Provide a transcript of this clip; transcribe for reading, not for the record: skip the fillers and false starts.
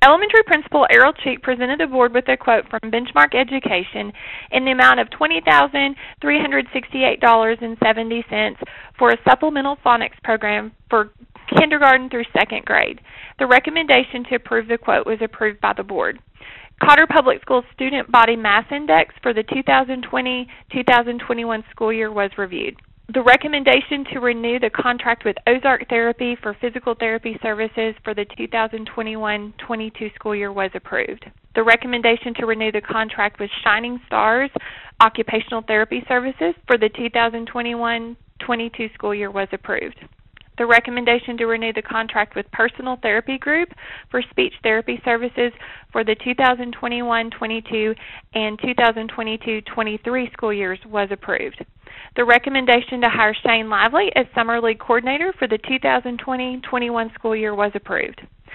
Elementary Principal Errol Cheek presented the board with a quote from Benchmark Education in the amount of $20,368.70 for a supplemental phonics program for kindergarten through second grade. The recommendation to approve the quote was approved by the board. Cotter Public Schools Student Body Mass Index for the 2020-2021 school year was reviewed. The recommendation to renew the contract with Ozark Therapy for physical therapy services for the 2021-22 school year was approved. The recommendation to renew the contract with Shining Stars Occupational Therapy Services for the 2021-22 school year was approved. The recommendation to renew the contract with Personal Therapy Group for speech therapy services for the 2021-22 and 2022-23 school years was approved. The recommendation to hire Shane Lively as Summer League Coordinator for the 2020-21 school year was approved.